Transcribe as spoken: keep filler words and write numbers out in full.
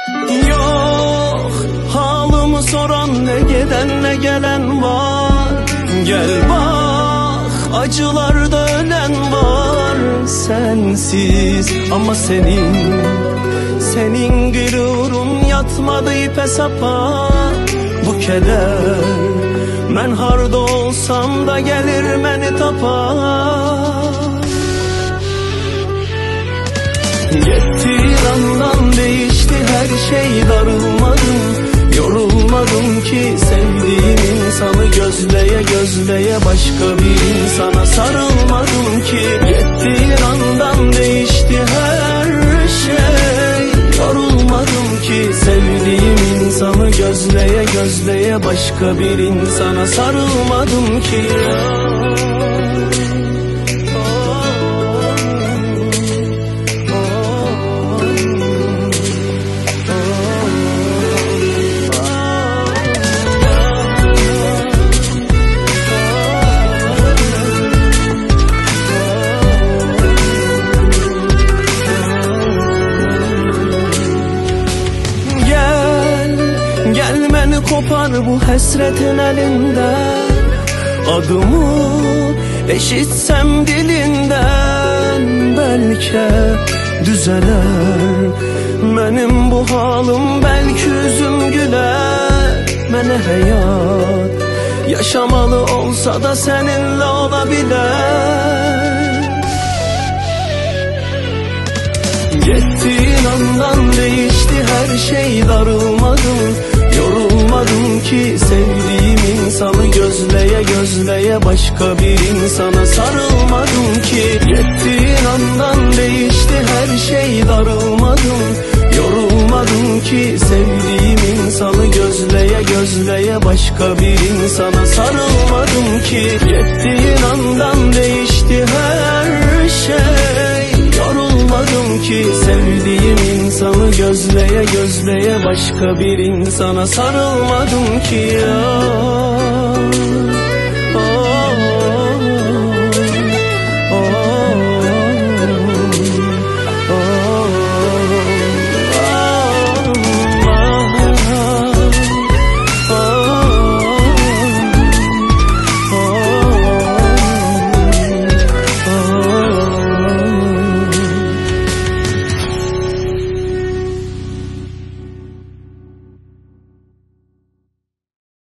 Yok, halımı soran ne giden ne gelen var. Gel bak, acılarda ölen var. Sensiz ama senin, senin gururun yatmadı ipe sapa. Bu keder, ben harda olsam da gelir beni tapar. Gittiğin andan değişti her şey, darılmadım, yorulmadım ki. Sevdiğim insanı gözleye gözleye başka bir insana sarılmadım ki. Gittiğin andan değişti her şey, yorulmadım ki. Sevdiğim insanı gözleye gözleye başka bir insana sarılmadım ki. Gel beni kopar bu hasretin elinden. Adımı eşitsem dilinden, belki düzeler benim bu halim, belki yüzüm güler. Bana hayat yaşamalı olsa da seninle olabilir. Gittiğin andan değişti her şey, darılmadım, yorulmadım ki. Sevdiğim insanı gözleye gözleye başka bir insana sarılmadım ki. Gittiğin andan değişti her şey, darılmadım, yorulmadım ki. Sevdiğim insanı gözleye gözleye başka bir insana sarılmadım ki. Gittiğin andan değişti her şey, yorulmadım ki. Sevdiğim insanı gözleye gözleye başka bir insana sarılmadım ki ya. Oh.